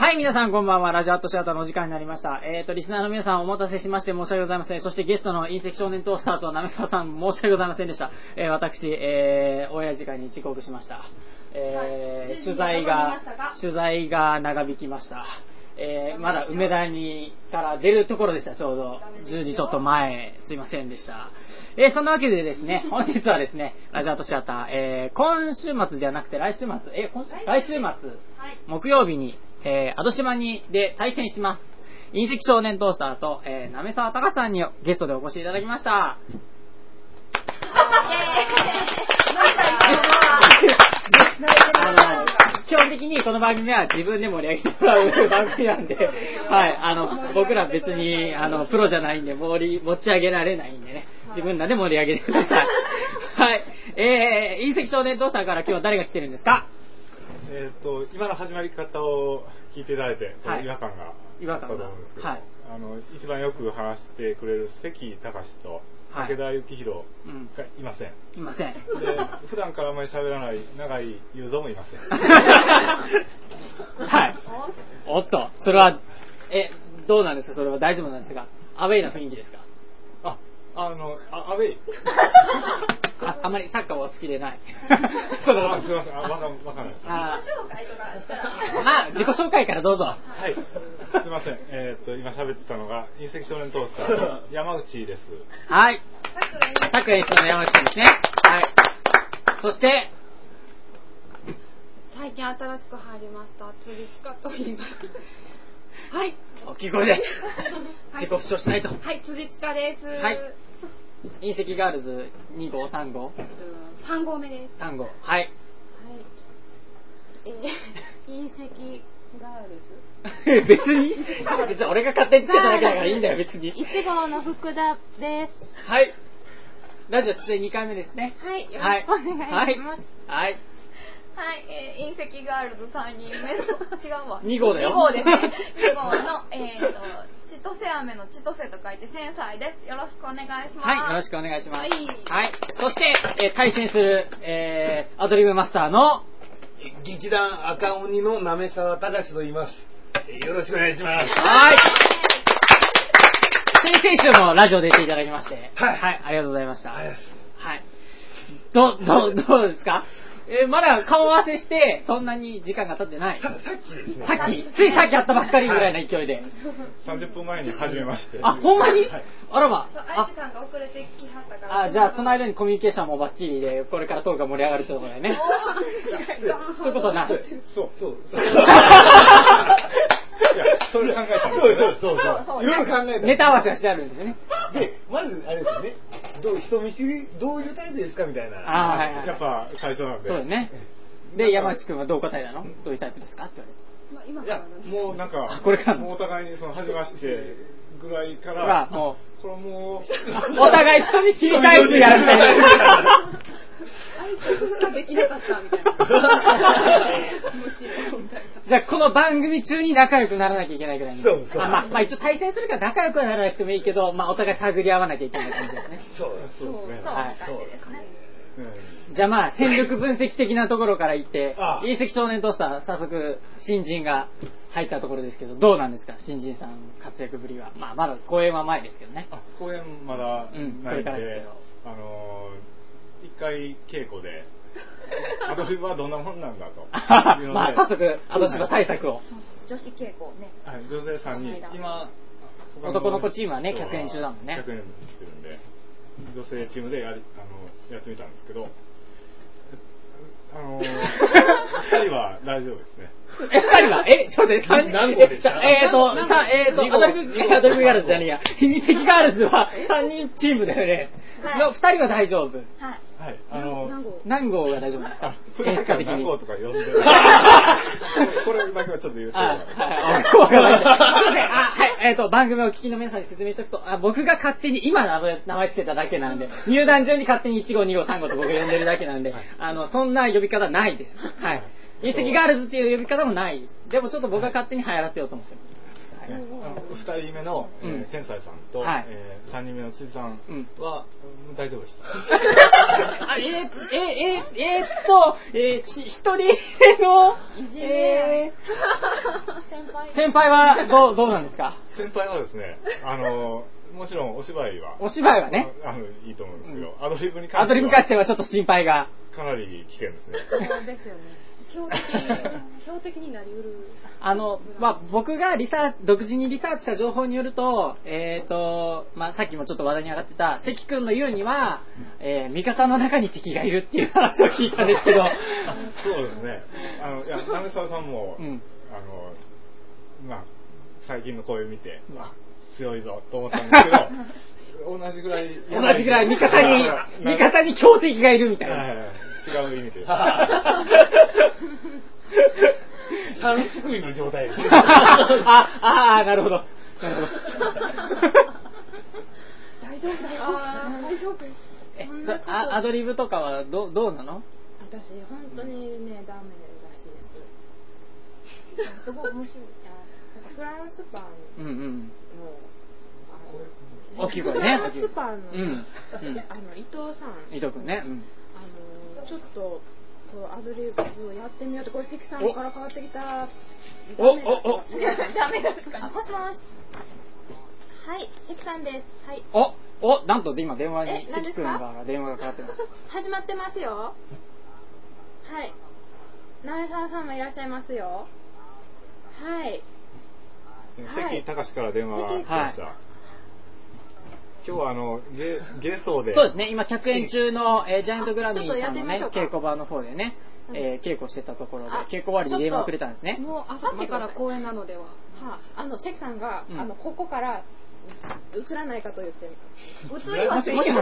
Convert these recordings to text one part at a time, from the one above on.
はい、皆さんこんばんは。ラジオアットシアターのお時間になりました。リスナーの皆さんお待たせしまして申し訳ございません。そしてゲストの隕石少年トースターとなめかわさん申し訳ございませんでした。私、オンエア時間に遅刻しました。取材が長引きました。まだ梅田にから出るところでした。ちょうど10時ちょっと前、すいませんでした。そんなわけでですね、本日はですね、ラジオアットシアター、今週末ではなくて来週末、来週末、木曜日に、アド島で対戦します。隕石少年トースターと、なめさわたかさんにゲストでお越しいただきました。基本的にこの番組は自分で盛り上げてもらう番組なんで、はい、僕ら別にプロじゃないんで持ち上げられないんでね、自分らで盛り上げてください。はい、隕石少年トースターから今日は誰が来てるんですか？ 今の始まり方を聞いていただいて、はい、違和感があったと思うんですけど、はい、一番よく話してくれる関隆と武田幸宏がいません。 いません。で、 普段からあまり喋らない永井雄三もいません。 はい。おっと、それは、どうなんですか？それは大丈夫なんですか？アウェイな雰囲気ですか？ アウェイ。 あまりサッカーは好きでない。 すいません、わかんないです。 自己紹介とかしたら。 自己紹介からどうぞ。 はい。すいません。今喋ってたのが隕石少年トースターの山内です。 はい。サク演出の山内さんですね。はい。そして、 最近新しく入りました辻千佳と言います。はい。 大きい声で自己主張しないと。 はい、辻千佳です。 はい。隕石ガールズ2号3号 3号目です。 3号。はい。 隕石ガールズ別に俺が勝手につけただけだからいいんだよ別に。 1号の福田です。 はい。ラジオ出演2回目ですね。 はい、よろしくお願いします。 はい。 はい、隕石ガールズ3人目の違うわ 2号だよ。 2号ですね。2号の千歳飴の千歳と書いて千歳です。よろしくお願いします。 はい、よろしくお願いします。はい。そして、対戦する、アドリブマスターの劇団赤鬼のなめさわたかしと言います。よろしくお願いします。 はい。先々週もラジオ出ていただきまして、 はい、 はい、ありがとうございました。 はい。 どうですか？まだ顔合わせしてそんなに時間が経ってない。 さっきですね。 ついさっき会ったばっかりぐらいの勢いで。 30分前に始めまして。 あ、ほんまに？はい、あらま。 相手さんが遅れてきはったから。 じゃあその間にコミュニケーションもバッチリで、これからトークが盛り上がるってことだよね。そういうことな。 そう。 いや、それ考えたんですそう。いろいろ考えた。 ネタ合わせがしてあるんですよね。 で、まずあれですよね。人見知りどういうタイプですかみたいな。 はいやっぱ最初なんで。 そうだね。で、山内くんはどう答えたの？どういうタイプですかって言われて。今いや、もうなんか、 これからもうお互いに初めましてぐらいから、 もう、 これもう、お互い人見知りタイプやるみたいな。 挨拶しかできなかったみたいな。むしろみたいな。 じゃあこの番組中に仲良くならなきゃいけないぐらいに。 そう。 まあ一応対戦するから仲良くはならなくてもいいけど、お互い探り合わなきゃいけない感じですね。 そうですね。 そうですね。 じゃあ戦力分析的なところから言って、隕石少年トースター早速新人が入ったところですけど、どうなんですか新人さん活躍ぶりは。まだ公演は前ですけどね。 公演まだないんで、 これからですけど。 一回稽古でアドリブはどんなもんなんだと早速アドリブ対策を。 女子稽古ね。 はい、女性3人今男の子チームはね100円中だもんね。 100円してるんで女性チームでやってみたんですけど、2人は大丈夫ですね。 2人はちょっと待って、 何号でしたアドリブガールズじゃねえや。隕石ガールズは3人チームだよね。2人は大丈夫。 はい。 何号が大丈夫ですか？演出家的に。 何号とか呼んで。これだけはちょっと言うと。 番組をお聞きの皆さんに説明しておくと、僕が勝手に今名前つけただけなんで、入団中に勝手に1号、2号、3号と僕が呼んでるだけなんで、そんな呼び方ないです。はい。隕石ガールズっていう呼び方もないです。でもちょっと僕が勝手に流行らせようと思ってます。 2人目の千歳さんと3人目の辻さんは大丈夫でした。 一人目の先輩はどうなんですか？ 先輩はですね、もちろんお芝居はねいいと思うんですけど、アドリブに関してはちょっと心配がかなり危険ですね。 そうですよね。標的になりうる。 僕が独自にリサーチした情報によると、さっきもちょっと話題に上がってた関君の言うには、味方の中に敵がいるっていう話を聞いたんですけど。 そうですね。滑沢さんも、最近の声を見て、強いぞと思ったんですけど、同じぐらい味方に強敵がいるみたいな。 違う意味で。 三すくいの状態ですね。 なるほど。 大丈夫。 アドリブとかはどうなの？ 私本当にねダメらしいです。すごい面白い。フランスパンの大きい声ね。 フランスパンの伊藤さん。 伊藤君ね。 ちょっとアドリブをやってみようと、これ関さんから変わってきた。 ダメですか？ もしもし。はい、関さんです。はい。 なんと今電話に関君から電話がかかってます。 始まってますよ。はい。滑沢さんもいらっしゃいますよ。はい。 関隆から電話が来ました。今日はゲソで。 そうですね。今客演中のジャイアントグラミーさんのね稽古場の方でね、稽古してたところで稽古終わりに電話くれたんですね。 もうあさってから公演なのでは。関さんがここから映らないかと言って映りませんよ。 もし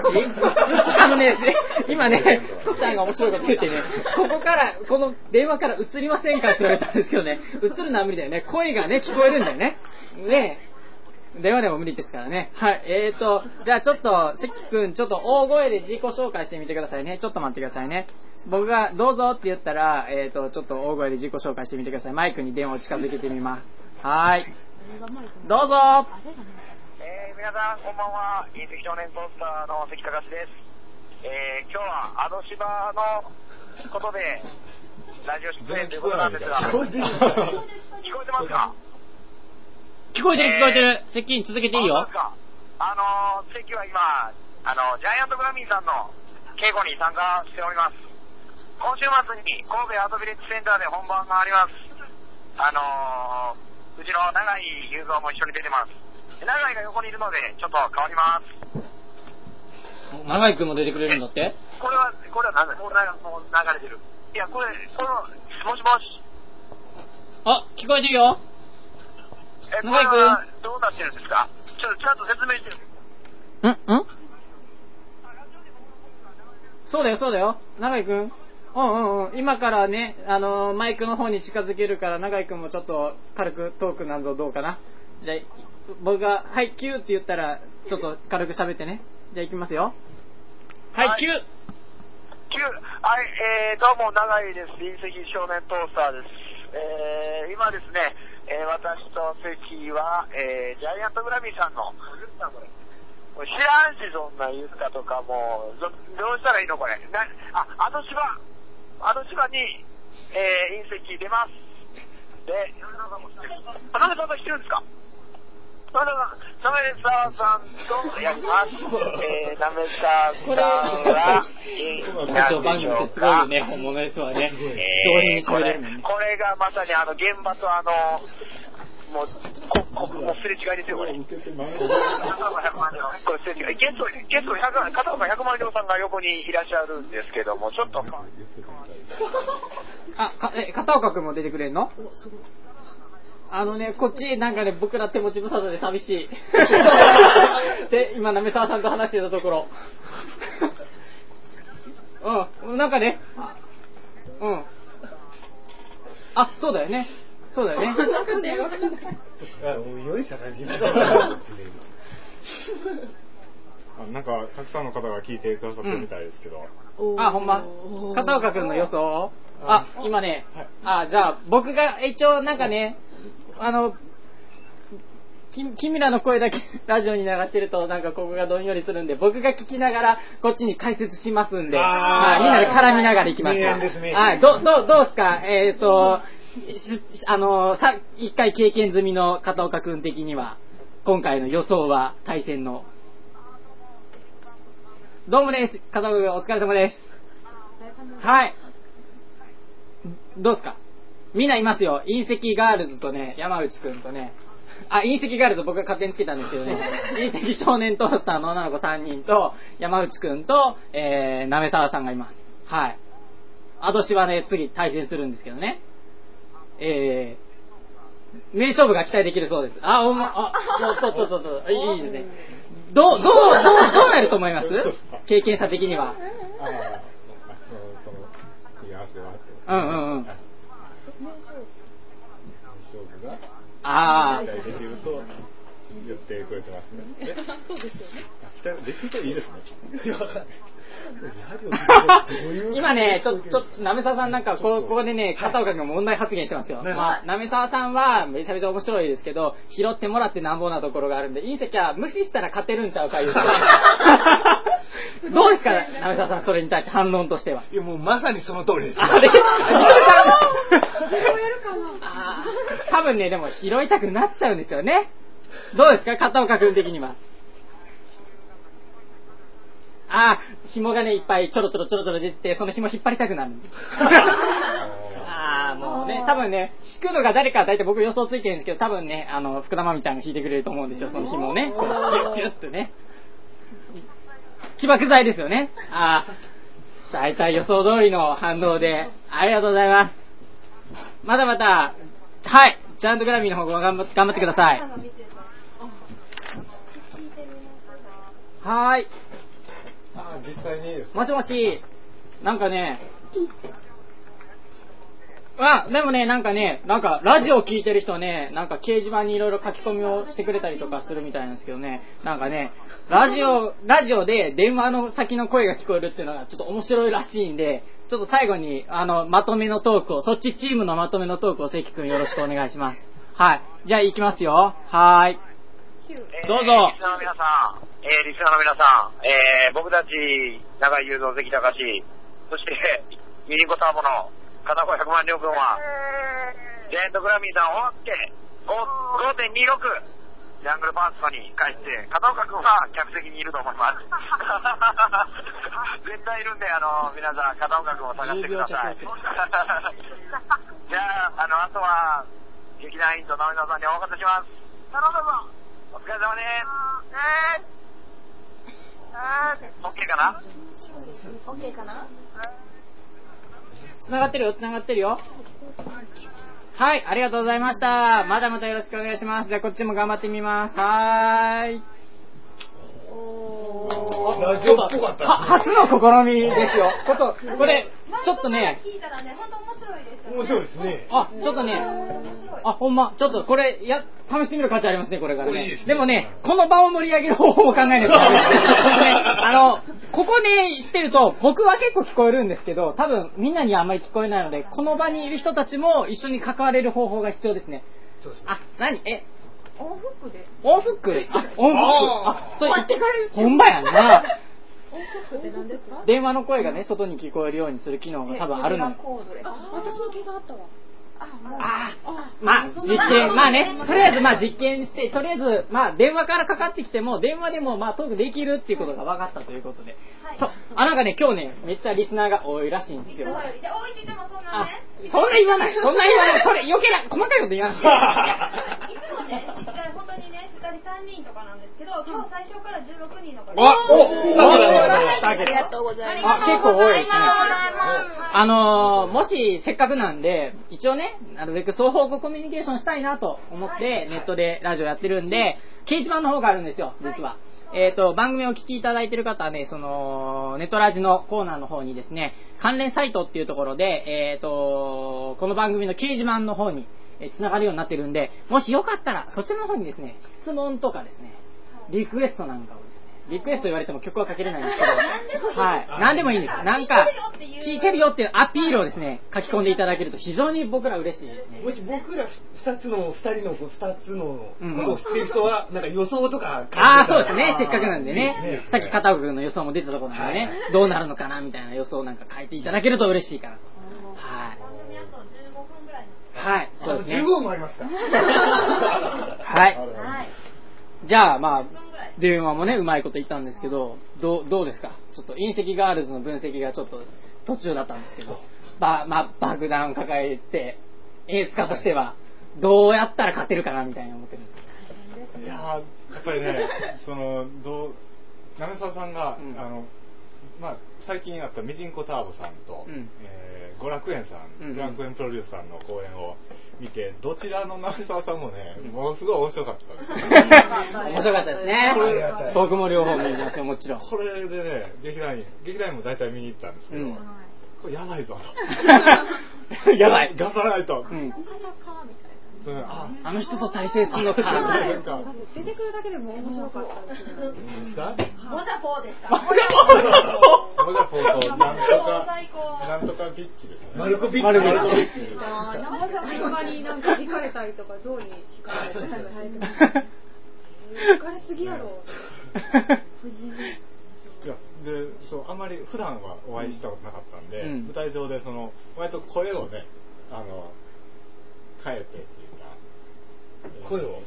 今ねさんが面白いこと言ってね、ここからこの電話から映りませんかって言われたんですけどね、映るのは無理だよね。声がね聞こえるんだよね。電話でも無理ですからね。はい。じゃあちょっと関君ちょっと大声で自己紹介してみてくださいね。ちょっと待ってくださいね。僕がどうぞって言ったらちょっと大声で自己紹介してみてください。マイクに電話を近づけてみます。はい。どうぞ。 皆さんこんばんは。隕石少年ポスターの関隆です。今日はアドシバのことでラジオ出演ということなんですが、聞こえてますか？ 聞こえてる。関に続けていいよ。 関は今ジャイアントグラミーさんの稽古に参加しております。今週末に神戸アートビレッジセンターで本番があります。うちの永井雄三も一緒に出てます。永井が横にいるのでちょっと変わります。 永井くんも出てくれるんだって？ これは何だ？もう流れてる。いや、もしもし。 聞こえてるよ。 これはどうなってるんですか？ちゃんと説明してる。 そうだよ。永井くん。今からね、マイクの方に近づけるから、永井くんもちょっと軽くトークなんぞどうかな。じゃあ、僕が、はい、キューって言ったら、ちょっと軽く喋ってね。じゃあ行きますよ。はい、キュー。 はい、どうも、永井です。隕石少年トースターです。今ですね、私と関は、ジャイアントグラミーさんの、知らんし、そんな言ったとかもう、どうしたらいいのこれ。あの芝に、隕石出ます。で、なめさんと知ってるんですか？なめささんとやります。なめささんは、 ラジオ番組ってすごいよね、本物のやつはね。 これがまさに現場ともうすれ違いですよ、これ。これすれ違い。ゲスト片岡100万両さんが横にいらっしゃるんですけども、ちょっと。 片岡くんも出てくれんの？こっちなんかね、僕ら手持ち無沙汰で寂しい。で、今、滑沢さんと話してたところ。なんかね、そうだよね。 良い感じにななんか、たくさんの方が聞いてくださってるみたいですけど。 ほんま？片岡くんの予想？今ね、じゃあ、僕が一応なんかね、 君らの声だけラジオに流してるとなんかここがどんよりするんで、僕が聞きながらこっちに解説しますんで、みんなで絡みながらいきます。はい、どうすか？一回経験済みの片岡くん的には、今回の予想は、対戦の。どうもです。片岡くんお疲れ様です。はい。どうすか？みんないますよ。隕石ガールズとね、山内くんとね、隕石ガールズ僕が勝手につけたんですけどね、隕石少年トースターの女の子3人と、山内くんと、なめさわさんがいます。はい。私はね、次対戦するんですけどね。名勝負が期待できるそうです。ちょっと、いいですね。どうなると思います？経験者的には。うん期待できると言ってくれてますね。 そうですよね。 期待できるといいですね。 今ね、ちょっと、なめさわさんなんか、ここでね、片岡が問題発言してますよ。まあ、なめさわさんはめちゃめちゃ面白いですけど、拾ってもらってなんぼなところがあるんで、隕石は無視したら勝てるんちゃうかいう。どうですか、なめさわさん、それに対して反論としては。 いや、もうまさにその通りです。 多分ね、でも拾いたくなっちゃうんですよね。どうですか、片岡くん的には。紐がね、いっぱいちょろちょろ出てて、その紐引っ張りたくなる。もうね、多分ね、引くのが誰か大体僕予想ついてるんですけど、多分ね、福田真美ちゃんが引いてくれると思うんですよ、その紐をね。こう、ピュッとね。起爆剤ですよね。大体予想通りの反応で、ありがとうございます。また、はい、ジャイアントグラミーの方頑張ってください。はい。 実際にいいですか？ もしもし、なんかね、でもね、なんかラジオ聞いてる人ね、なんか掲示板にいろいろ書き込みをしてくれたりとかするみたいなんですけどね、なんかね、ラジオで電話の先の声が聞こえるっていうのがちょっと面白いらしいんで、ちょっと最後にまとめのトークを、そっちチームのまとめのトークを関くんよろしくお願いします。はい。じゃあ行きますよ。はい。どうぞ。 リスナーの皆さん、僕たち、長井雄三関隆、そして、ミリンコターボの片方100万両君は、ジャイアントグラミーさんを追って、5.26、ジャングルパーツコに帰って、片岡君は客席にいると思います。絶対いるんで、皆さん、片岡君を探してください。じゃあ、あとは、劇団員と直美さんにお任せします。頼むぞ。お疲れ様です。OK かな？ OK かな？ 繋がってるよ。はい、ありがとうございました。まだまたよろしくお願いします。じゃあこっちも頑張ってみます。はーい。 ラジオっぽかった初の試みですよ。これ、ちょっとね。 聞いたらね、本当面白いですよね。 面白いですね。 ちょっとね。ほんま、ちょっとこれ、試してみる価値ありますね、これからね。でもね、この場を盛り上げる方法を考えないとダメですね。ここね、してると、僕は結構聞こえるんですけど、多分みんなにはあんまり聞こえないので、この場にいる人たちも一緒に関われる方法が必要ですね。 そうですね。 オンフックで。 オンフックそれ言ってかれる。ほんまやな。 オンフックって何ですか？ 電話の声がね、外に聞こえるようにする機能が多分あるのよ。 私の携帯あったわ。 実験、とりあえず実験して、とりあえず電話からかかってきても、電話でもトークできるっていうことが分かったということで。なんかね、今日ね、めっちゃリスナーが多いらしいんですよ。 多いって言ってもそんなね。 そんな言わない。それ余計な、細かいこと言わない。 いつもね、本当にね、2人3人とかなんですけど、今日最初から16人の方。 ありがとうございます。 結構多いですね。もしせっかくなんで、一応ね、なるべく双方向コミュニケーションしたいなと思って、ネットでラジオやってるんで、掲示板の方があるんですよ、実は。番組を聞きいただいている方はね、その、ネットラジのコーナーの方にですね、関連サイトっていうところで、この番組の掲示板の方に、繋がるようになってるんで、もしよかったら、そちらの方にですね、質問とかですね、リクエストなんかをですね、 リクエスト言われても曲はかけれないんですけど、はい。何でもいいんです。なんか、聴いてるよっていうアピールをですね、書き込んでいただけると非常に僕ら嬉しいですね。 もし僕ら2人の2つのことを知ってる人は、なんか予想とかそうですね。せっかくなんでね。さっき片岡君の予想も出たところなんでね、どうなるのかなみたいな予想なんか書いていただけると嬉しいかなと。はい。 番組あと15分ぐらいはい、そうですね。 15分もありますか。 はい。じゃあ、まあ、電話もね、うまいこと言ったんですけど、どうですか？ちょっと隕石ガールズの分析がちょっと途中だったんですけど、爆弾を抱えて、演出家としては、どうやったら勝てるかなみたいに思ってるんですか？ いややっぱりね、滑沢さんが、最近あったミジンコターボさんと、娯楽園さん、娯楽園プロデュースさんの公演を見て、どちらの滑沢さんもね、ものすごい面白かったですね。 面白かったですね。僕も両方見ますよ、もちろん。 これでね、劇団員も大体見に行ったんですけど、これやばいぞと。やばい。 頑張らないと。 あの人と対戦するのか。 出てくるだけでも面白かったですね。 モジャポーですか？ モジャポーとなんとかビッチですね。 マルコビッチ。 モジャポーになんか惹かれたりとか象に惹かれたりされてます。惹かれすぎやろ。 で、あんまり普段はお会いしたことなかったんで、舞台上で割と声をね、変えてっていうか、 声を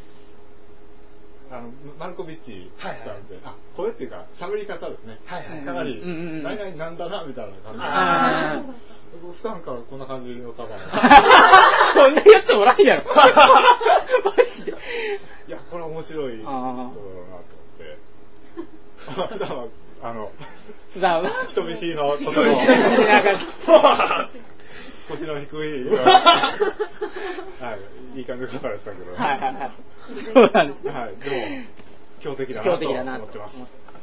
マルコビッチさんって声っていうか喋り方ですね。かなり何々なんだなみたいな感じで。普段からこんな感じの方なの。 そんなやつおらんやろ。マジで。 いや、これ面白い人だろうなと思って。普段は人見知りのところ。 人見知りな感じ。 腰の低い、いい感じの方でしたけど。 そうなんですね。 でも強敵だなと思ってます。